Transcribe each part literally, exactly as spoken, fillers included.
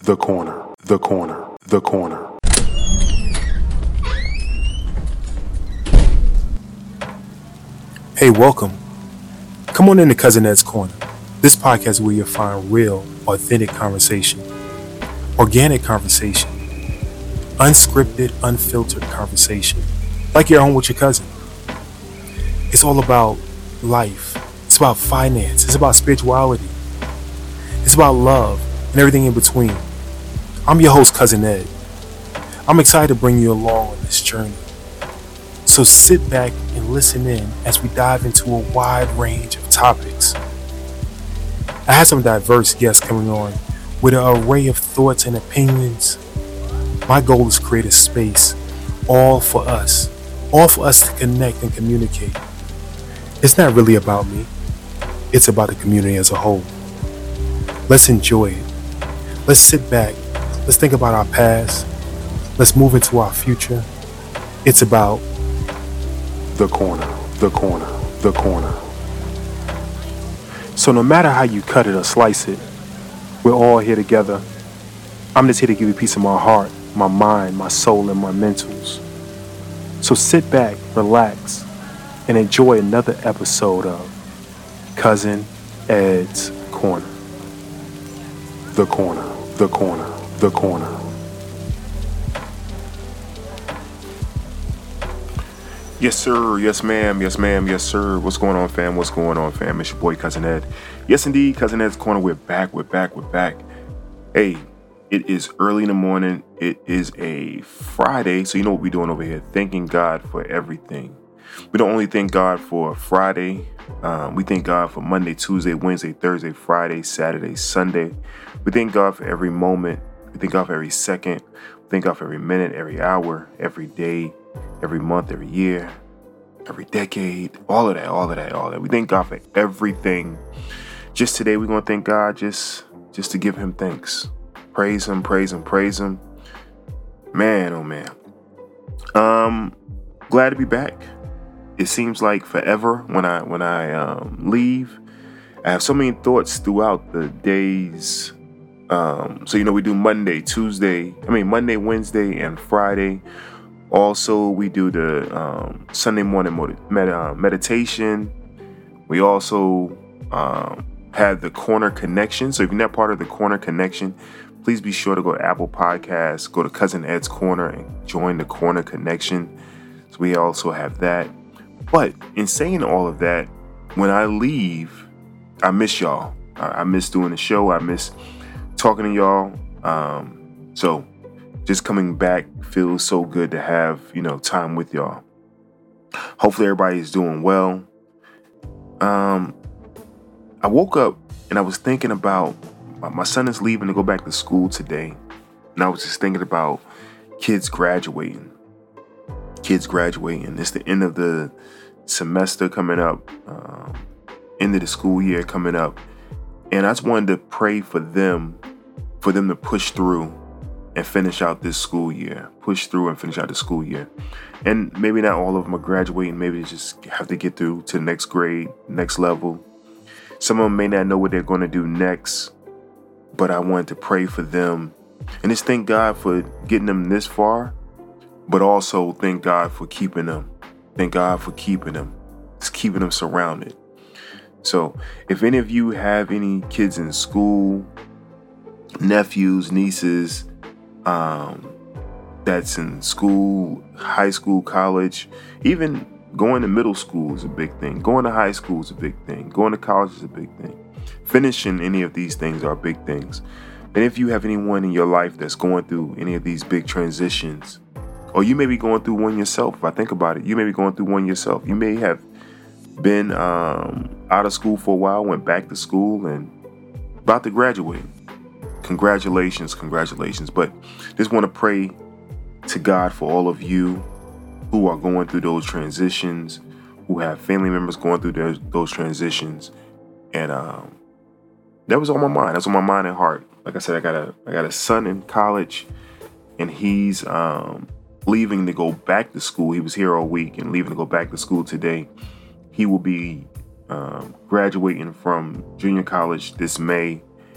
The Corner, The Corner, The Corner. Hey, welcome. Come on into Cousin Ed's Corner. This podcast is where you'll find real, authentic conversation, organic conversation, unscripted, unfiltered conversation, like you're home with your cousin. It's all about life. It's about finance. It's about spirituality. It's about love and everything in between. I'm your host, Cousin Ed. I'm excited to bring you along on this journey. So sit back and listen in as we dive into a wide range of topics. I have some diverse guests coming on with an array of thoughts and opinions. My goal is to create a space all for us, all for us to connect and communicate. It's not really about me. It's about the community as a whole. Let's enjoy it. Let's sit back. Let's think about our past. Let's move into our future. It's about The Corner, The Corner, The Corner. So no matter how you cut it or slice it, we're all here together. I'm just here to give you a piece of my heart, my mind, my soul, and my mentals. So sit back, relax, and enjoy another episode of Cousin Ed's Corner. The Corner, The Corner, The Corner. Yes, sir. Yes, ma'am. Yes, ma'am. Yes, sir. What's going on, fam? What's going on, fam? It's your boy, Cousin Ed. Yes, indeed. Cousin Ed's Corner. We're back. We're back. We're back. Hey, it is early in the morning. It is a Friday. So you know what we're doing over here. Thanking God for everything. We don't only thank God for Friday. Um, we thank God for Monday, Tuesday, Wednesday, Thursday, Friday, Saturday, Sunday. We thank God for every moment. We thank God for every second. We thank God for every minute, every hour, every day, every month, every year, every decade, all of that, all of that, all of that. We thank God for everything. Just today, we're going to thank God just, just to give him thanks. Praise him, praise him, praise him. Man, oh man. Um, glad to be back. It seems like forever when I, when I um, leave. I have so many thoughts throughout the days. Um, so, you know, we do Monday, Tuesday, I mean, Monday, Wednesday, and Friday. Also, we do the um, Sunday morning med- uh, meditation. We also um, have the Corner Connection. So if you're not part of the Corner Connection, please be sure to go to Apple Podcasts, go to Cousin Ed's Corner, and join the Corner Connection. So we also have that. But in saying all of that, when I leave, I miss y'all. I, I miss doing the show. I miss talking to y'all. Um, so just coming back feels so good to have, you know, time with y'all. Hopefully everybody's doing well. Um, I woke up and I was thinking about my, my son is leaving to go back to school today. And I was just thinking about kids graduating. Kids graduating. It's the end of the semester coming up. Um, end of the school year coming up. And I just wanted to pray for them, for them to push through and finish out this school year. Push through and finish out the school year. And maybe not all of them are graduating. Maybe they just have to get through to the next grade, next level. Some of them may not know what they're going to do next. But I wanted to pray for them. And just thank God for getting them this far. But also thank God for keeping them. Thank God for keeping them. Just keeping them surrounded. So if any of you have any kids in school, nephews, nieces, um, that's in school, high school, college, even going to middle school is a big thing. Going to high school is a big thing. Going to college is a big thing. Finishing any of these things are big things. And if you have anyone in your life that's going through any of these big transitions, or you may be going through one yourself, if I think about it, you may be going through one yourself. You may have been um, out of school for a while, went back to school, and about to graduate. Congratulations, congratulations. But just want to pray to God for all of you who are going through those transitions, who have family members going through those, those transitions. And um, that was on my mind. That's on my mind and heart. Like I said, I got a I got a son in college, and he's um, leaving to go back to school. He was here all week and leaving to go back to school today. He will be um, graduating from junior college this May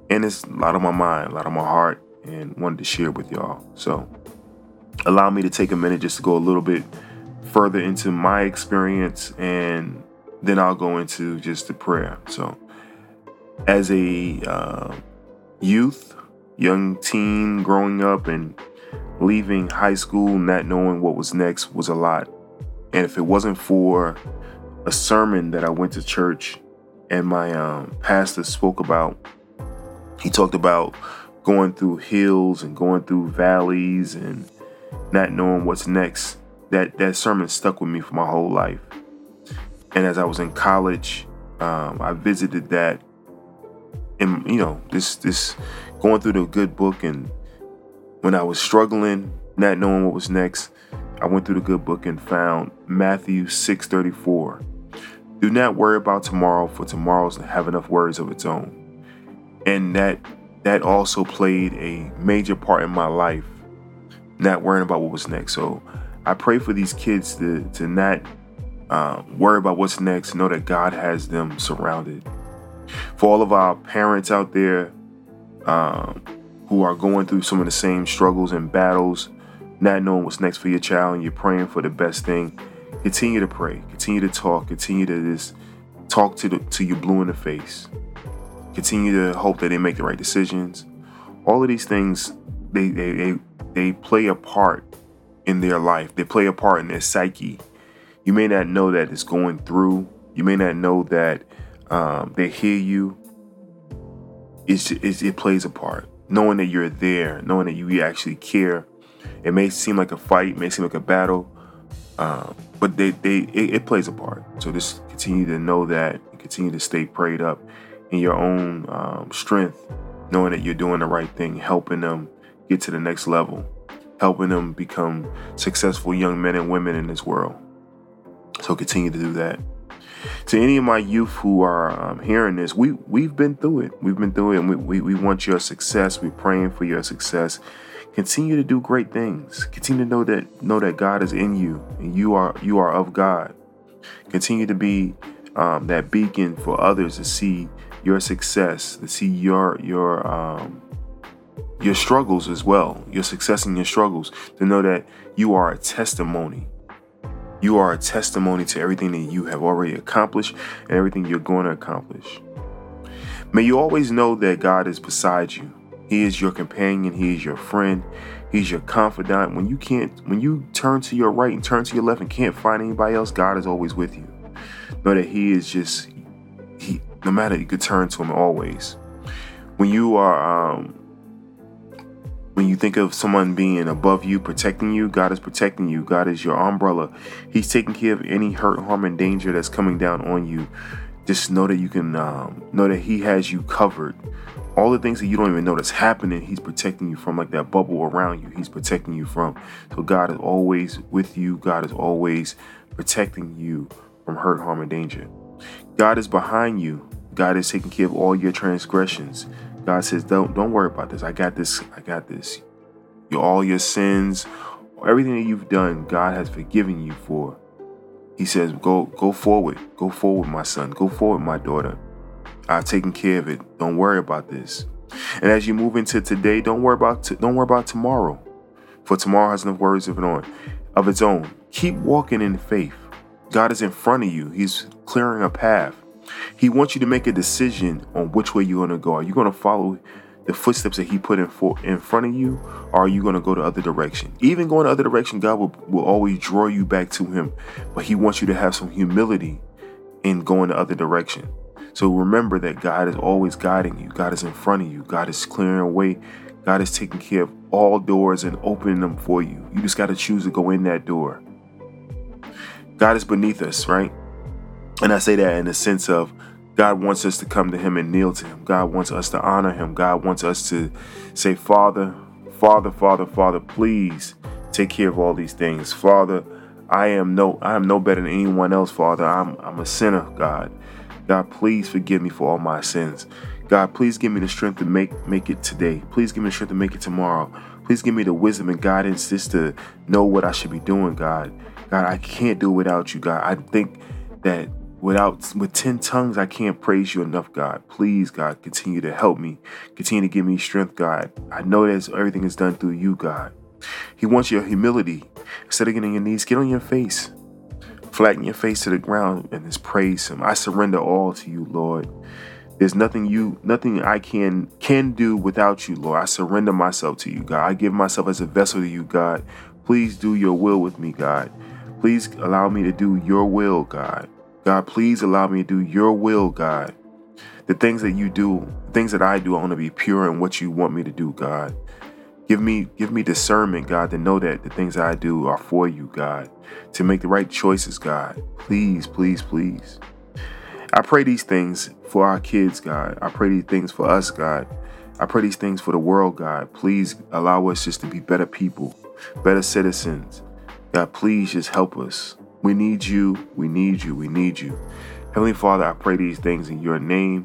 and it's a lot on my mind, a lot on my heart, and wanted to share with y'all. So allow me to take a minute just to go a little bit further into my experience, and then I'll go into just the prayer. So as a uh, youth, young teen growing up and leaving high school, not knowing what was next was a lot. And if it wasn't for a sermon that I went to church and my um, pastor spoke about, he talked about going through hills and going through valleys and not knowing what's next. That that sermon stuck with me for my whole life. And as I was in college, um, I visited that, and you know, this this going through the good book. And when I was struggling, not knowing what was next, I went through the good book and found Matthew six thirty-four. Do not worry about tomorrow, for tomorrow's have enough worries of its own. And that that also played a major part in my life, not worrying about what was next. So I pray for these kids to to not uh, worry about what's next. Know that God has them surrounded. For all of our parents out there um, who are going through some of the same struggles and battles, not knowing what's next for your child, and you're praying for the best thing, continue to pray, continue to talk, continue to just talk to the to you blue in the face. Continue to hope that they make the right decisions. All of these things, they they they, they play a part in their life. They play a part in their psyche. You may not know that it's going through. You may not know that um, they hear you. It's, it's, it plays a part. Knowing that you're there, knowing that you actually care. It may seem like a fight, may seem like a battle, uh, but they, they it, it plays a part. So just continue to know that, and continue to stay prayed up in your own um, strength, knowing that you're doing the right thing, helping them get to the next level, helping them become successful young men and women in this world. So continue to do that. To any of my youth who are um, hearing this, we, we've been through it. We've been through it, and we, we, we want your success. We're praying for your success. Continue to do great things. Continue to know that know that God is in you, and you are you are of God. Continue to be um, that beacon for others to see your success, to see your your um, your struggles as well, your success and your struggles, to know that you are a testimony. You are a testimony to everything that you have already accomplished and everything you're going to accomplish. May you always know that God is beside you. He is your companion. He is your friend. He's your confidant. When you can't, when you turn to your right and turn to your left and can't find anybody else, God is always with you. Know that He is just, He, no matter, you could turn to Him always. When you are, um, when you think of someone being above you, protecting you, God is protecting you. God is your umbrella. He's taking care of any hurt, harm, and danger that's coming down on you. Just know that you can, um, know that He has you covered. All the things that you don't even know that's happening, He's protecting you from, like that bubble around you. He's protecting you from. So God is always with you. God is always protecting you from hurt, harm, and danger. God is behind you. God is taking care of all your transgressions. God says, don't don't worry about this. I got this. I got this. Your, all your sins, everything that you've done, God has forgiven you for. He says, go go forward. Go forward, my son. Go forward, my daughter. I've taken care of it. Don't worry about this. And as you move into today, don't worry about t- don't worry about tomorrow. For tomorrow has enough worries of it on, of its own. Keep walking in faith. God is in front of you. He's clearing a path. He wants you to make a decision on which way you're going to go. Are you going to follow the footsteps that He put in for in front of you, or are you going to go the other direction? Even going the other direction, God will, will always draw you back to Him. But He wants you to have some humility in going the other direction. So remember that God is always guiding you. God is in front of you. God is clearing a way. God is taking care of all doors and opening them for you. You just got to choose to go in that door. God is beneath us, right? And I say that in the sense of God wants us to come to Him and kneel to Him. God wants us to honor Him. God wants us to say, Father, Father, Father, Father, please take care of all these things. Father, I am no I am no better than anyone else, Father. I'm I'm a sinner, God. God, please forgive me for all my sins. God, please give me the strength to make make it today. Please give me the strength to make it tomorrow. Please give me the wisdom and guidance just to know what I should be doing, God. God, I can't do it without you, God. I think that Without with ten tongues, I can't praise you enough, God. Please, God, continue to help me. Continue to give me strength, God. I know that everything is done through you, God. He wants your humility. Instead of getting on your knees, get on your face. Flatten your face to the ground and just praise him. I surrender all to you, Lord. There's nothing you, nothing I can can do without you, Lord. I surrender myself to you, God. I give myself as a vessel to you, God. Please do your will with me, God. Please allow me to do your will, God. God, please allow me to do your will, God. The things that you do, the things that I do, I want to be pure in what you want me to do, God. Give me, give me discernment, God, to know that the things that I do are for you, God. To make the right choices, God. Please, please, please. I pray these things for our kids, God. I pray these things for us, God. I pray these things for the world, God. Please allow us just to be better people, better citizens. God, please just help us. We need you. We need you. We need you. Heavenly Father, I pray these things in your name.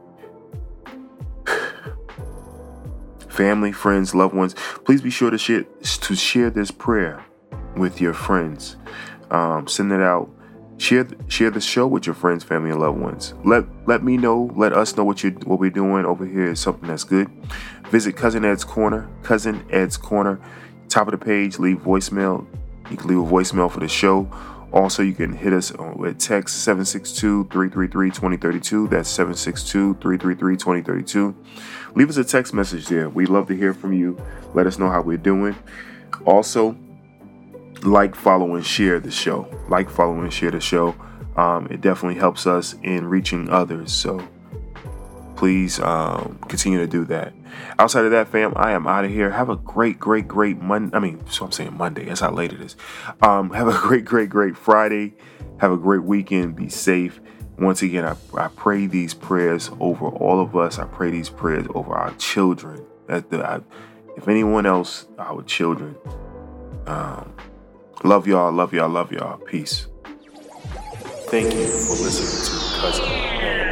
Family, friends, loved ones, please be sure to share to share this prayer with your friends. Um, send it out. Share share the show with your friends, family, and loved ones. Let let me know. Let us know what you what we're doing over here is something that's good. Visit Cousin Ed's Corner. Cousin Ed's Corner. Top of the page. Leave voicemail. You can leave a voicemail for the show. Also, you can hit us with text seven six two, three three three, two zero three two. That's seven six two, three three three, two zero three two. Leave us a text message there. We'd love to hear from you. Let us know how we're doing. Also, like, follow, and share the show. Like, follow, and share the show. Um, it definitely helps us in reaching others. So please um, continue to do that. Outside of that, fam, I am out of here. Have a great, great, great Monday. I mean, so I'm saying Monday. That's how late it is. Um, have a great, great, great Friday. Have a great weekend. Be safe. Once again, I, I pray these prayers over all of us. I pray these prayers over our children. That the, I, if anyone else, our children. Um, love y'all. Love y'all. Love y'all. Peace. Thank you for listening to Cousin Ed.